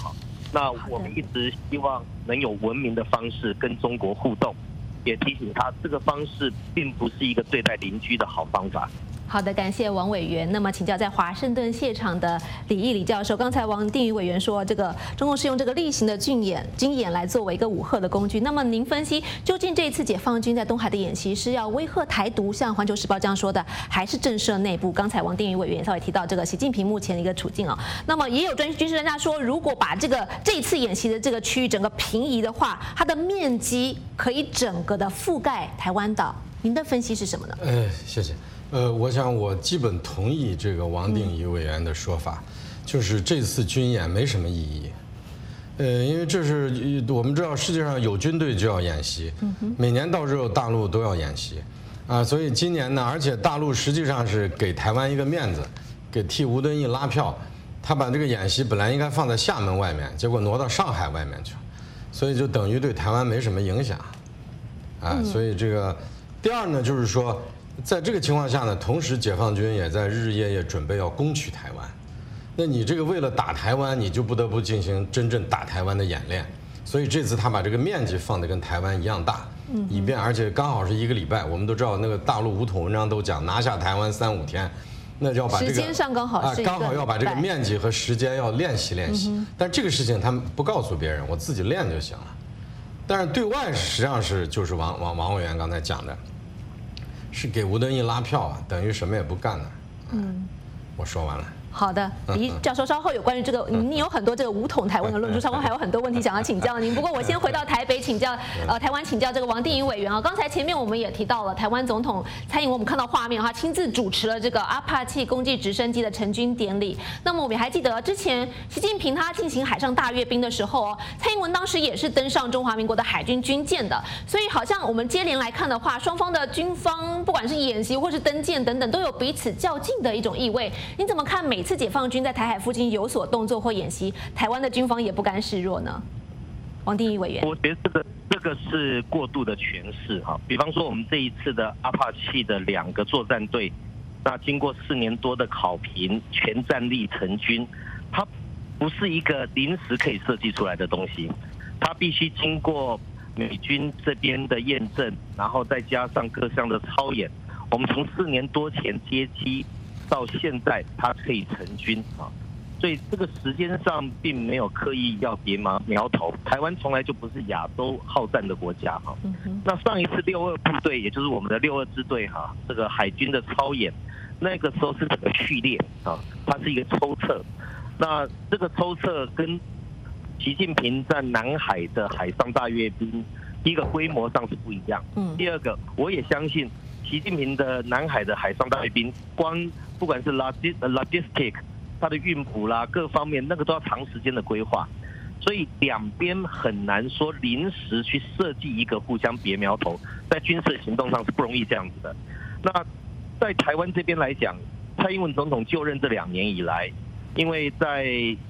那我们一直希望能有文明的方式跟中国互动，也提醒他这个方式并不是一个对待邻居的好方法。 好的，感谢王委员。那么请教在华盛顿现场的李教授，刚才王定宇委员说，这个中共是用这个例行的军演来作为一个武吓的工具。那么您分析，究竟这一次解放军在东海的演习是要威吓台独，像《环球时报》这样说的，还是震慑内部？刚才王定宇委员稍微提到这个习近平目前的一个处境啊。那么也有军事专家说，如果把这一次演习的这个区域整个平移的话，它的面积可以整个的覆盖台湾岛。您的分析是什么呢？ 谢谢。我想我基本同意这个王定宇委员的说法，就是这次军演没什么意义。因为这是我们知道世界上有军队就要演习，每年到时候大陆都要演习，所以今年呢，而且大陆实际上是给台湾一个面子，替吴敦义拉票，他把这个演习本来应该放在厦门外面，结果挪到上海外面去了，所以就等于对台湾没什么影响，所以这个第二呢，就是说。在这个情况下呢，同时解放军也在日日夜夜准备要攻取台湾，那你这个为了打台湾，你就不得不进行真正打台湾的演练，所以这次他把这个面积放得跟台湾一样大，以便而且刚好是1个礼拜，我们都知道那个大陆武统文章都讲拿下台湾3、5天，那就要把这个时间上刚好要把这个面积和时间要练习练习，但这个事情他们不告诉别人，我自己练就行了。但是对外实际上就是王委员刚才讲的。是给吴敦义拉票啊，等于什么也不干了。我说完了。 好的，李教授，稍后有关于这个，您有很多这个武统台湾的论述，稍后还有很多问题想要请教您。不过我先回到台北请教，台湾请教这个王定宇委员啊。刚才前面我们也提到了，台湾总统蔡英文，我们看到画面，他亲自主持了这个阿帕契攻击直升机的成军典礼。那么我们还记得之前习近平他进行海上大阅兵的时候哦，蔡英文当时也是登上中华民国的海军军舰的。所以好像我们接连来看的话，双方的军方不管是演习或是登舰等等，都有彼此较劲的一种意味。你怎么看每次解放军在台海附近有所动作或演习，台湾的军方也不甘示弱呢？王定宇委员， 我觉得这个是过度的诠释哈。比方说，我们这一次的阿帕契的2个作战队，那经过4年多的考评，全战力成军，它不是一个临时可以设计出来的东西，它必须经过美军这边的验证，然后再加上各项的操演。我们从4年多前接机到现在，它可以成军啊，所以这个时间上并没有刻意要别苗头。台湾从来就不是亚洲好战的国家哈。那上一次62部队，也就是我们的62支队哈，这个海军的操演，那个时候是整个序列啊，它是一个抽测。那这个抽测跟习近平在南海的海上大阅兵，第一个规模上是不一样。第二个，我也相信习近平的南海的海上大阅兵，光不管是 logistic， 它的运补啦各方面，那个都要长时间的规划，所以两边很难说临时去设计一个互相别苗头，在军事行动上是不容易这样子的。那在台湾这边来讲，蔡英文总统就任这2年以来，因为在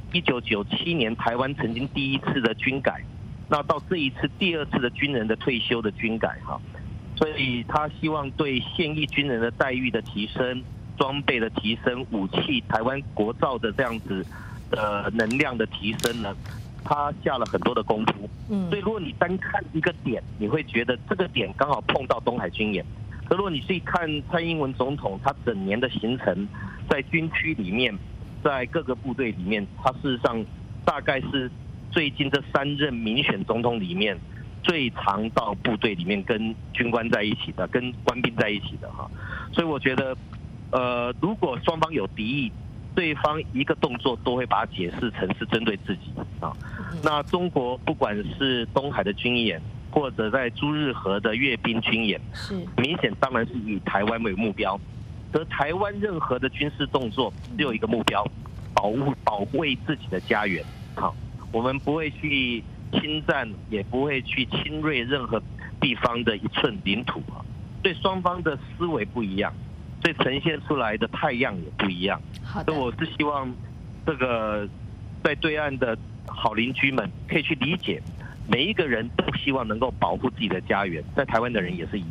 1997年台湾曾经第一次的军改，那到这一次第2次的军人的退休的军改哈，所以他希望对现役军人的待遇的提升、装备的提升、武器台湾国造的这样子的能量的提升呢，他下了很多的功夫。所以如果你单看一个点，你会觉得这个点刚好碰到东海军演。可如果你去看蔡英文总统他整年的行程，在军区里面，在各个部队里面，他事实上大概是最近这3任民选总统里面最常到部队里面跟军官在一起的，跟官兵在一起的哈。所以我觉得，如果双方有敌意，对方一个动作都会把它解释成是针对自己啊。那中国不管是东海的军演，或者在朱日和的阅兵军演，是明显当然是以台湾为目标。而台湾任何的军事动作只有一个目标，保卫自己的家园。好，我们不会去侵占，也不会去侵略任何地方的一寸领土啊。所以双方的思维不一样，所以呈现出来的态样也不一样。所以我是希望这个在对岸的好邻居们可以去理解，每一个人都希望能够保护自己的家园，在台湾的人也是一样。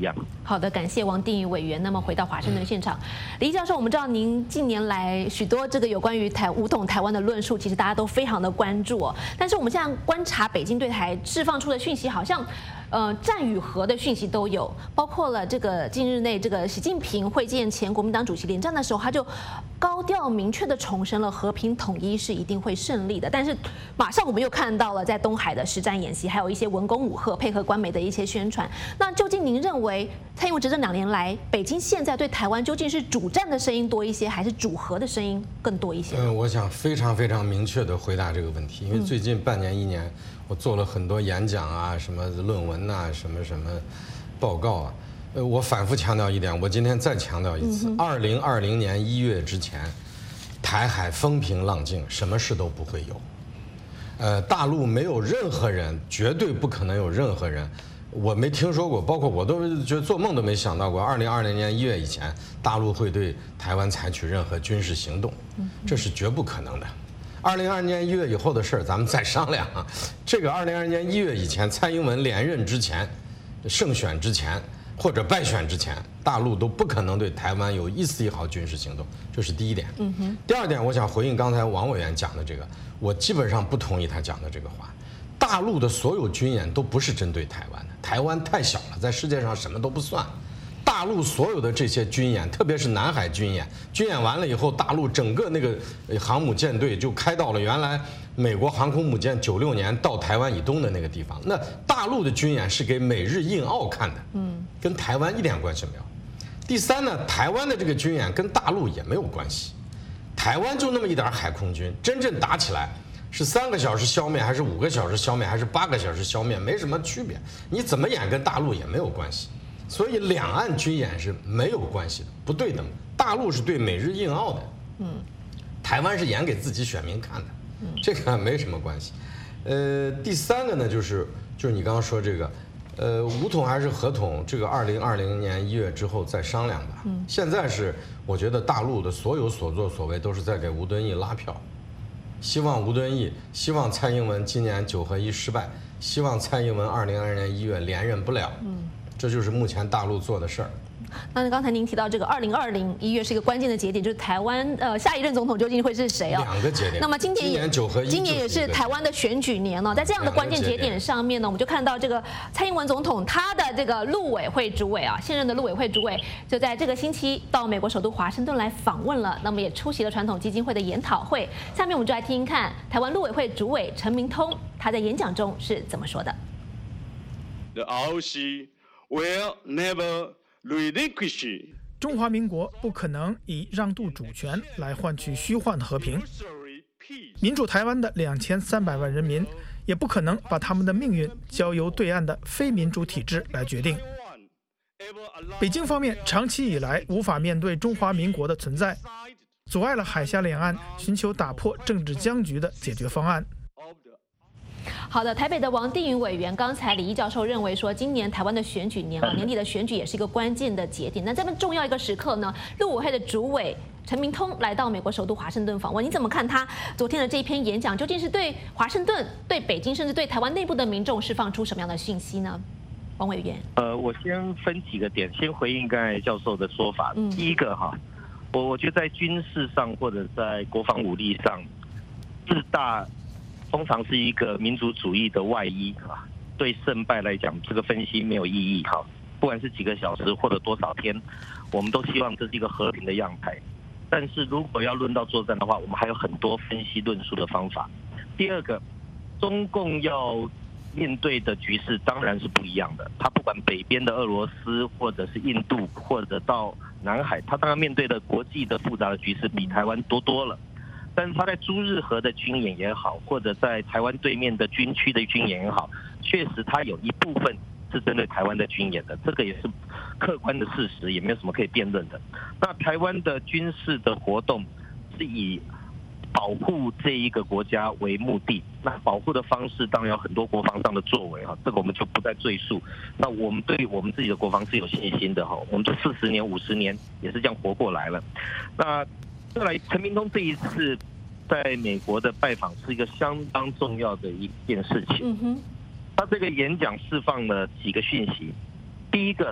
好的，感谢王定宇委员。那么回到华盛顿现场，李教授，我们知道您近年来许多这个有关于武统台湾的论述，其实大家都非常的关注哦。但是我们现在观察北京对台释放出的讯息，好像战与和的讯息都有，包括了这个近日内这个习近平会见前国民党主席连战的时候，他就高调明确的重申了和平统一是一定会胜利的。但是马上我们又看到了在东海的实战演习，还有一些文攻武吓，配合官媒的一些宣传。那究竟您认为蔡英文执政2年来，北京现在对台湾究竟是主战的声音多一些，还是主和的声音更多一些？ 我想非常非常明确地回答这个问题，因为最近半年1年，我做了很多演讲啊，什么论文啊，什么报告啊。我反复强调一点，我今天再强调一次：2020年1月之前，台海风平浪静，什么事都不会有。大陆没有任何人，绝对不可能有任何人。我没听说过，包括我都觉得做梦都没想到过，2020年1月以前，大陆会对台湾采取任何军事行动，这是绝不可能的。2020年1月以后的事儿，咱们再商量啊。这个2020年1月以前，蔡英文连任之前、胜选之前或者败选之前，大陆都不可能对台湾有一丝一毫军事行动，这是第一点。第二点，我想回应刚才王委员讲的这个，我基本上不同意他讲的这个话。大陆的所有军演都不是针对台湾的，台湾太小了，在世界上什么都不算。大陆所有的这些军演，特别是南海军演，军演完了以后，大陆整个那个航母舰队就开到了原来美国航空母舰96年到台湾以东的那个地方。那大陆的军演是给美日印澳看的，跟台湾一点关系没有。第三呢，台湾的这个军演跟大陆也没有关系，台湾就那么一点海空军，真正打起来是3个小时消灭，还是5个小时消灭，还是8个小时消灭，没什么区别。你怎么演跟大陆也没有关系。所以两岸军演是没有关系的，不对等。大陆是对美日印澳的，台湾是演给自己选民看的，这个没什么关系。第三个呢，就是你刚刚说这个，武统还是和统，这个2020年1月之后再商量吧。现在是我觉得大陆的所有所作所为都是在给吴敦义拉票，希望蔡英文今年9合1失败，希望蔡英文2022年1月连任不了。这就是目前大陆做的事儿。 那刚才您提到这个2020 1月是一个关键的节点，就是台湾下一任总统究竟会是谁哦 ？2个节点。 那么今年9合1，今年也是台湾的选举年了，在这样的关键节点上面呢，我们就看到这个蔡英文总统他的这个陆委会主委啊，现任的陆委会主委就在这个星期到美国首都华盛顿来访问了，那么也出席了传统基金会的研讨会。下面我们就来听听看台湾陆委会主委陈明通他在演讲中是怎么说的。 The ROC will never relinquish. 中华民国不可能以让渡主权来换取虚幻和平，民主台湾的2300万人民也不可能把他们的命运交由对岸的非民主体制来决定。北京方面长期以来无法面对中华民国的存在，阻碍了海峡两岸寻求打破政治僵局的解决方案。 好的，台北的王定宇委员，刚才李毅教授认为说，今年台湾的选举年年底的选举也是一个关键的节点。那这么重要一个时刻呢，陆委会的主委陈明通来到美国首都华盛顿访问，你怎么看他昨天的这一篇演讲？究竟是对华盛顿、对北京，甚至对台湾内部的民众释放出什么样的讯息呢？王委员， 我先分几个点，先回应刚才教授的说法。第一个哈，我觉得在军事上或者在国防武力上，自大通常是一个民族主义的外衣啊，对胜败来讲，这个分析没有意义哈。不管是几个小时或者多少天，我们都希望这是一个和平的样态。但是如果要论到作战的话，我们还有很多分析论述的方法。第二个，中共要面对的局势当然是不一样的。他不管北边的俄罗斯，或者是印度，或者到南海，他当然面对的国际的复杂的局势比台湾多了。但是他在朱日和的军演也好，或者在台湾对面的军区的军演也好，确实他有一部分是针对台湾的军演的，这个也是客观的事实，也没有什么可以辩论的。那台湾的军事的活动是以保护这一个国家为目的，那保护的方式当然有很多国防上的作为哈，这个我们就不再赘述。那我们对我们自己的国防是有信心的哈，我们这40年、50年也是这样活过来了。那再来，陈明通这一次在美国的拜访是一个相当重要的一件事情。他这个演讲释放了几个讯息。第一个，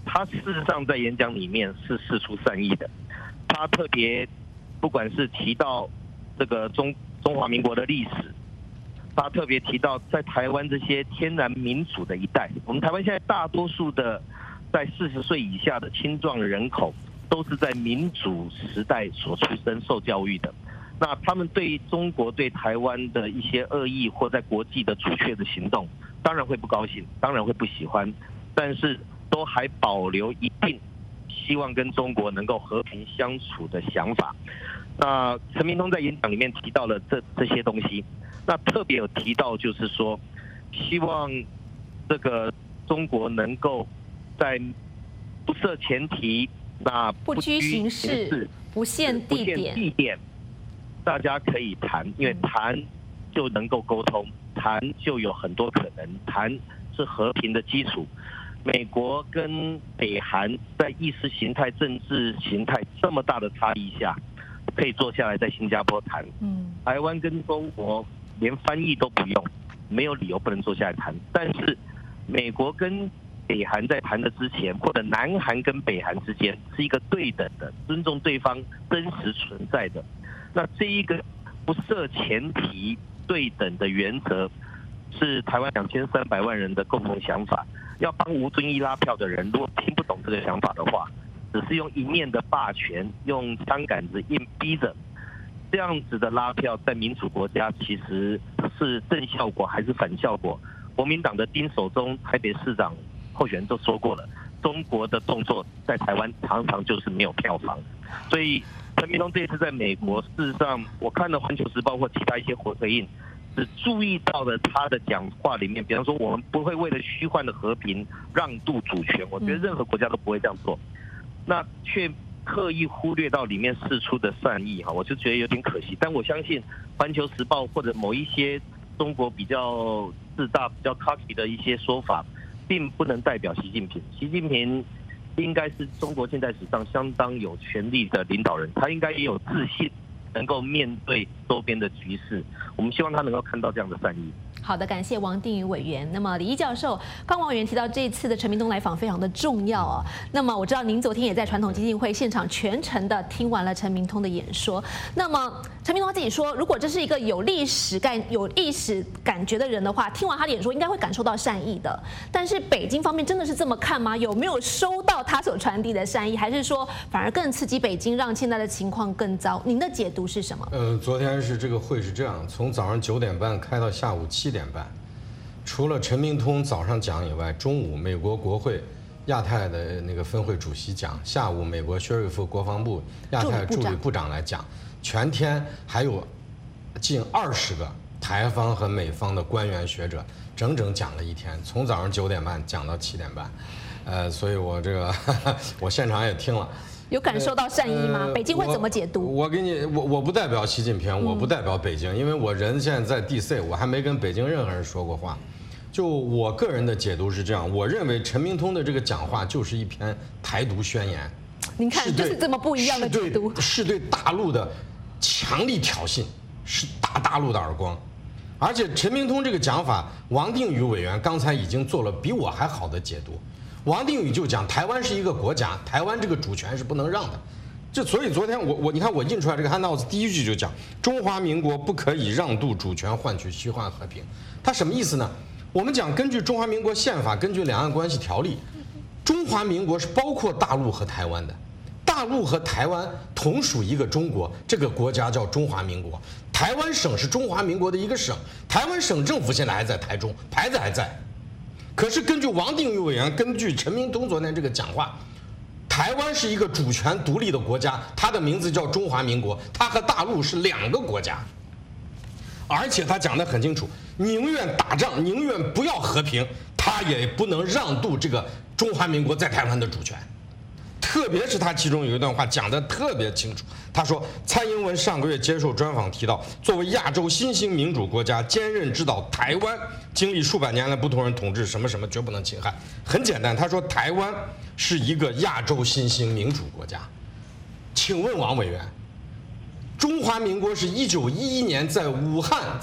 他事实上在演讲里面是释出善意的，他特别不管是提到这个中华民国的历史，他特别提到在台湾这些天然民主的一代，我们台湾现在大多数的在40岁以下的青壮人口都是在民主时代所出生受教育的，那他们对中国对台湾的一些恶意或在国际的阻却的行动，当然会不高兴，当然会不喜欢，但是都还保留一定希望跟中国能够和平相处的想法。那陈明通在演讲里面提到了这些东西，那特别有提到就是说，希望这个中国能够在不设前提，那不拘形式，不限地点， 大家可以谈，因为谈就能够沟通，谈就有很多可能，谈是和平的基础。美国跟北韩在意识形态、政治形态这么大的差异下，可以坐下来在新加坡谈。台湾跟中国连翻译都不用，没有理由不能坐下来谈。但是美国跟北韩在谈的之前，或者南韩跟北韩之间是一个对等的，尊重对方真实存在的。那这一个不设前提对等的原则，是台湾2300万人的共同想法。要帮吴敦义拉票的人，如果听不懂这个想法的话，只是用一面的霸权，用枪杆子硬逼着，这样子的拉票，在民主国家其实是正效果还是反效果？国民党的丁守中台北市长候选人都说过了，中国的动作在台湾常常就是没有票房，所以陈明通这一次在美国，事实上我看了《环球时报》或其他一些回应，只注意到了他的讲话里面，比方说我们不会为了虚幻的和平让渡主权，我觉得任何国家都不会这样做，那却刻意忽略到里面释出的善意哈，我就觉得有点可惜。但我相信《环球时报》或者某一些中国比较自大、比较 cocky 的一些说法，并不能代表习近平。习近平应该是中国近代史上相当有权力的领导人，他应该也有自信，能够面对周边的局势。我们希望他能够看到这样的善意。 好的，感谢王定宇委员。那么李毅教授，刚王委员提到这一次的陈明通来访非常的重要啊。那么我知道您昨天也在传统基金会现场全程的听完了陈明通的演说。那么陈明通他自己说，如果这是一个有历史感觉的人的话，听完他的演说应该会感受到善意的。但是北京方面真的是这么看吗？有没有收到他所传递的善意，还是说反而更刺激北京，让现在的情况更糟？您的解读是什么？ 昨天是这个会是这样，从早上9点半开到下午7点半，除了陈明通早上讲以外，中午美国国会亚太的那个分会主席讲，下午美国薛瑞福国防部亚太助理部长来讲，全天还有近20个台方和美方的官员学者，整整讲了一天，从早上9点半讲到7点半，所以我这个我现场也听了。 有感受到善意吗？北京会怎么解读？ 我不代表习近平，我不代表北京，因为我人现在在 DC， 我还没跟北京任何人说过话。就我个人的解读是这样，我认为陈明通的这个讲话就是一篇台独宣言。 您看，就是这么不一样的解读， 是对大陆的强力挑衅，是打大陆的耳光。而且陈明通这个讲法，王定宇委员刚才已经做了比我还好的解读。王定宇就讲台湾是一个国家，台湾这个主权是不能让的。所以昨天你看我印出来这个 handouts 第一句就讲中华民国不可以让渡主权换取虚幻和平。它什么意思呢？我们讲根据中华民国宪法，根据两岸关系条例，中华民国是包括大陆和台湾的，大陆和台湾同属一个中国，这个国家叫中华民国。台湾省是中华民国的一个省，台湾省政府现在还在台中，牌子还在。可是根据王定宇委员，根据陈明通昨天这个讲话，台湾是一个主权独立的国家，它的名字叫中华民国，它和大陆是2个国家。而且他讲得很清楚，宁愿打仗，宁愿不要和平，他也不能让渡这个中华民国在台湾的主权。特别是他其中有一段话讲得特别清楚，他说蔡英文上个月接受专访提到，作为亚洲新兴民主国家，坚韧指导台湾经历数百年来不同人统治，什么什么绝不能侵害。很简单，他说台湾是一个亚洲新兴民主国家。请问王委员，中华民国是1911年在武汉，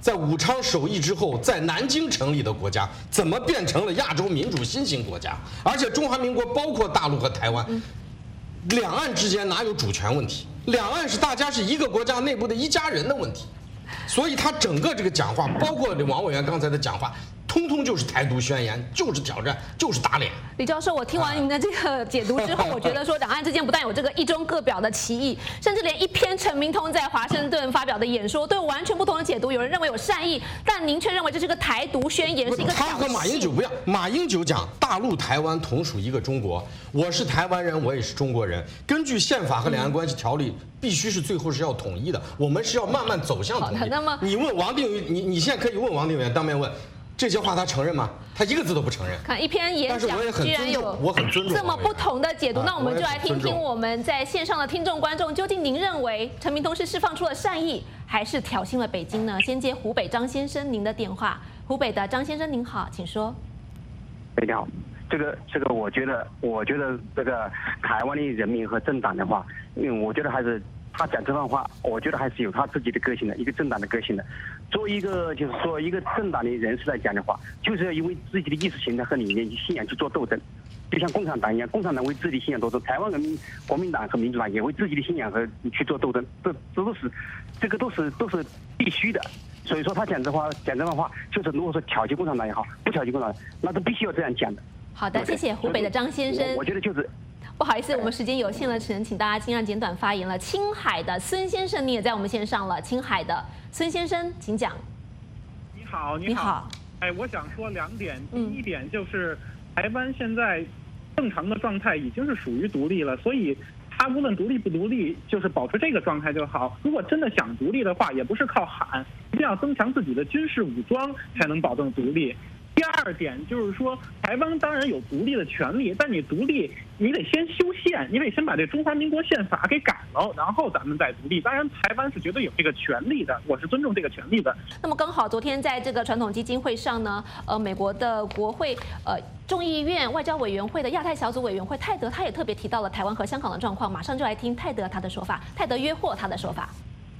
在武昌首义之后，在南京成立的国家，怎么变成了亚洲民主新兴国家？而且中华民国包括大陆和台湾，两岸之间哪有主权问题？两岸是大家是一个国家内部的一家人的问题。所以他整个这个讲话，包括王委员刚才的讲话，通通就是台独宣言，就是挑战，就是打脸。 李教授，我听完您的这个解读之后，我觉得说两岸之间不但有这个一中各表的歧义，甚至连一篇陈明通在华盛顿发表的演说都有完全不同的解读。有人认为有善意，但您却认为这是个台独宣言，是一个挑衅。 他和马英九不一样，马英九讲大陆台湾同属一个中国，我是台湾人，我也是中国人。根据宪法和两岸关系条例，必须是最后是要统一的，我们是要慢慢走向统一。 那么你问王定宇，你现在可以问王定宇当面问。这些话他承认吗？他一个字都不承认。 看一篇演讲，居然有这么不同的解读，那我们就来听听我们在线上的听众观众，究竟您认为陈明通是释放出了善意，还是挑衅了北京呢？先接湖北张先生您的电话。湖北的张先生您好，请说。 你好，这个，我觉得这个台湾的人民和政党的话，我觉得还是。他讲这番话，我觉得还是有他自己的个性的，一个政党的个性的。作为一个就是说一个政党的人士来讲的话，就是要因为自己的意识形态和理念、信仰去做斗争，就像共产党一样，共产党为自己的信仰斗争，台湾人民国民党和民主党也为自己的信仰和去做斗争，这都是必须的。所以说他讲这番话，就是如果说挑衅共产党也好，不挑衅共产党，那都必须要这样讲的。 好的，谢谢湖北的张先生。 我觉得就是。 不好意思，我们时间有限了，只能请大家尽量简短发言了。青海的孙先生，你也在我们线上了。青海的孙先生，请讲。 你好，你好。哎，我想说2点。第一点就是台湾现在正常的状态已经是属于独立了，所以他无论独立不独立，就是保持这个状态就好。如果真的想独立的话，也不是靠喊，一定要增强自己的军事武装才能保证独立。第二点就是说，台湾当然有独立的权利，但你独立，你得先修宪，你得先把这中华民国宪法给改了，然后咱们再独立。当然，台湾是绝对有这个权利的，我是尊重这个权利的。 那么刚好昨天在这个传统基金会上呢，美国的国会众议院外交委员会的亚太小组委员会泰德他也特别提到了台湾和香港的状况，马上就来听泰德他的说法，泰德约霍他的说法。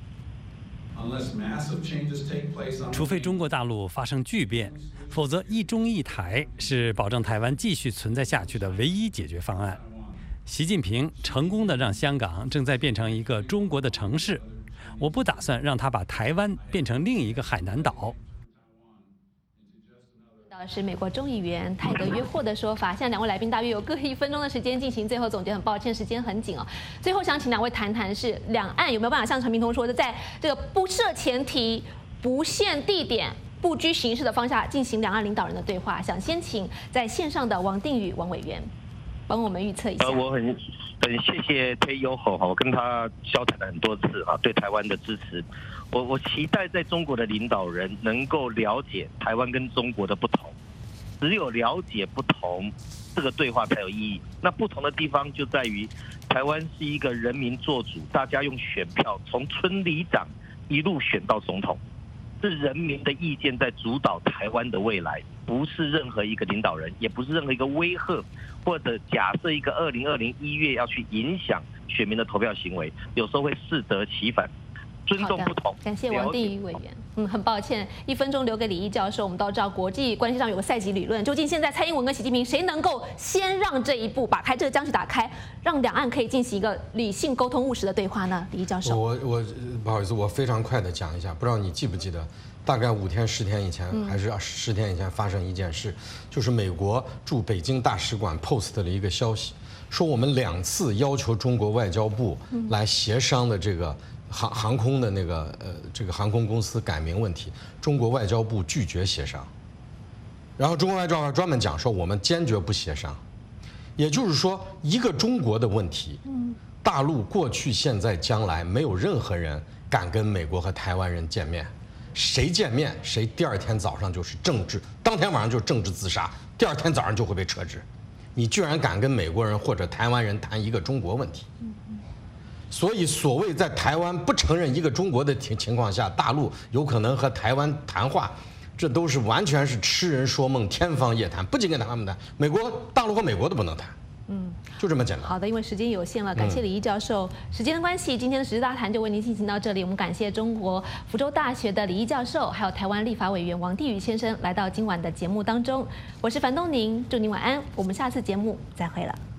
除非中国大陆发生巨变，否则一中一台是保证台湾继续存在下去的唯一解决方案。习近平成功地让香港正在变成一个中国的城市，我不打算让他把台湾变成另一个海南岛。 是美国众议员泰德约霍的说法。现在2位来宾大约有各1分钟的时间进行最后总结，很抱歉时间很紧哦。最后想请2位谈谈是两岸有没有办法像陈明通说的，在这个不设前提、不限地点、不拘形式的方向进行两岸领导人的对话。想先请在线上的王定宇王委员帮我们预测一下。 我很谢谢推优吼哈，我跟他交谈了很多次啊，对台湾的支持。我期待在中国的领导人能够了解台湾跟中国的不同，只有了解不同，这个对话才有意义。那不同的地方就在于，台湾是一个人民做主，大家用选票从村里长一路选到总统，是人民的意见在主导台湾的未来，不是任何一个领导人，也不是任何一个威吓或者假设一个2020 1月要去影响选民的投票行为，有时候会适得其反。尊重不同。 感谢王定宇委员。很抱歉，1分钟留给李毅教授。我们都知道国际关系上有个赛局理论，究竟现在蔡英文跟习近平谁能够先让这一步，把这个僵局打开，让两岸可以进行一个理性沟通务实的对话呢？李毅教授， 我不好意思，我非常快的讲一下，不知道你记不记得，大概5天10天以前，还是10天以前发生一件事，就是美国驻北京大使馆 post 了一个消息，说我们2次要求中国外交部来协商的这个航空的这个航空公司改名问题，中国外交部拒绝协商。然后中国外交部专门讲说，我们坚决不协商。也就是说，一个中国的问题，大陆过去、现在、将来没有任何人敢跟美国和台湾人见面，谁见面谁第2天早上就是政治，当天晚上就是政治自杀，第2天早上就会被撤职。你居然敢跟美国人或者台湾人谈一个中国问题？所以，所谓在台湾不承认一个中国的情况下，大陆有可能和台湾谈话，这都是完全是痴人说梦、天方夜谭。不仅跟他们谈，大陆和美国都不能谈。 就这么简单。 好的，因为时间有限了，感谢李毅教授。时间的关系，今天的时事大谈就为您进行到这里。我们感谢中国福州大学的李毅教授，还有台湾立法委员王地宇先生来到今晚的节目当中。我是樊东宁，祝您晚安，我们下次节目再会了。